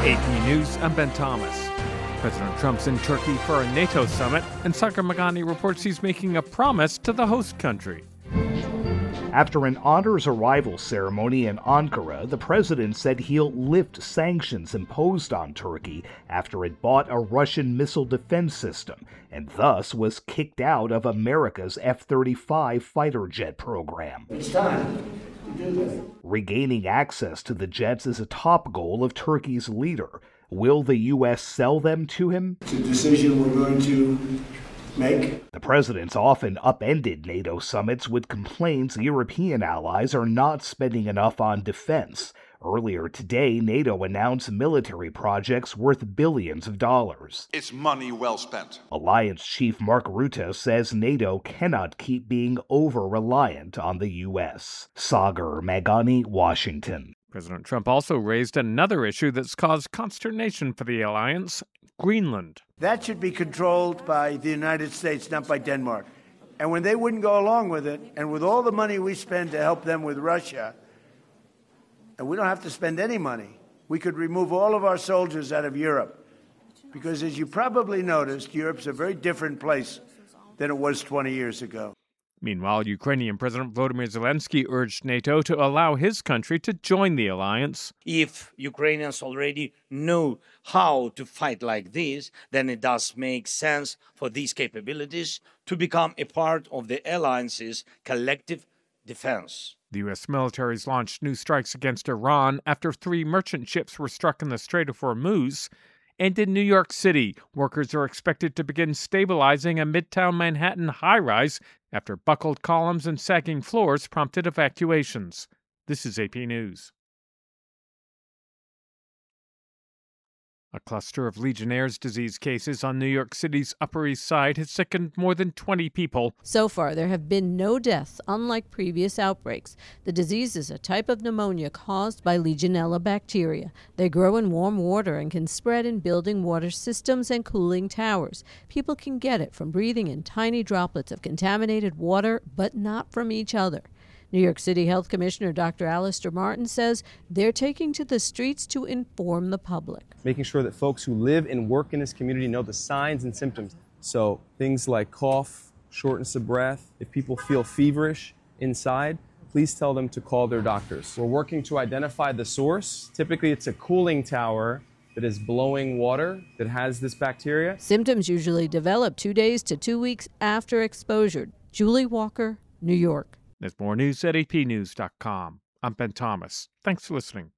AP News, I'm Ben Thomas. President Trump's in Turkey for a NATO summit, and Sagar Meghani reports he's making a promise to the host country. After an honors arrival ceremony in Ankara, the president said he'll lift sanctions imposed on Turkey after it bought a Russian missile defense system and thus was kicked out of America's F-35 fighter jet program. It's time to do that. Regaining access to the jets is a top goal of Turkey's leader. Will the U.S. sell them to him? It's a decision we're going to make. The president's often upended NATO summits with complaints European allies are not spending enough on defense. Earlier today, NATO announced military projects worth billions of dollars. It's money well spent. Alliance Chief Mark Rutte says NATO cannot keep being over-reliant on the U.S. Sagar Meghani, Washington. President Trump also raised another issue that's caused consternation for the alliance: Greenland. That should be controlled by the United States, not by Denmark. And when they wouldn't go along with it, and with all the money we spend to help them with Russia, and we don't have to spend any money, we could remove all of our soldiers out of Europe. Because as you probably noticed, Europe's a very different place than it was 20 years ago. Meanwhile, Ukrainian President Volodymyr Zelensky urged NATO to allow his country to join the alliance. If Ukrainians already know how to fight like this, then it does make sense for these capabilities to become a part of the alliance's collective defense. The U.S. military's launched new strikes against Iran after 3 merchant ships were struck in the Strait of Hormuz. And in New York City, workers are expected to begin stabilizing a Midtown Manhattan high-rise after buckled columns and sagging floors prompted evacuations. This is AP News. A cluster of Legionnaire's disease cases on New York City's Upper East Side has sickened more than 20 people. So far, there have been no deaths, unlike previous outbreaks. The disease is a type of pneumonia caused by Legionella bacteria. They grow in warm water and can spread in building water systems and cooling towers. People can get it from breathing in tiny droplets of contaminated water, but not from each other. New York City Health Commissioner Dr. Alistair Martin says they're taking to the streets to inform the public. Making sure that folks who live and work in this community know the signs and symptoms. So things like cough, shortness of breath. If people feel feverish inside, please tell them to call their doctors. We're working to identify the source. Typically, it's a cooling tower that is blowing water that has this bacteria. Symptoms usually develop 2 days to 2 weeks after exposure. Julie Walker, New York. There's more news at apnews.com. I'm Ben Thomas. Thanks for listening.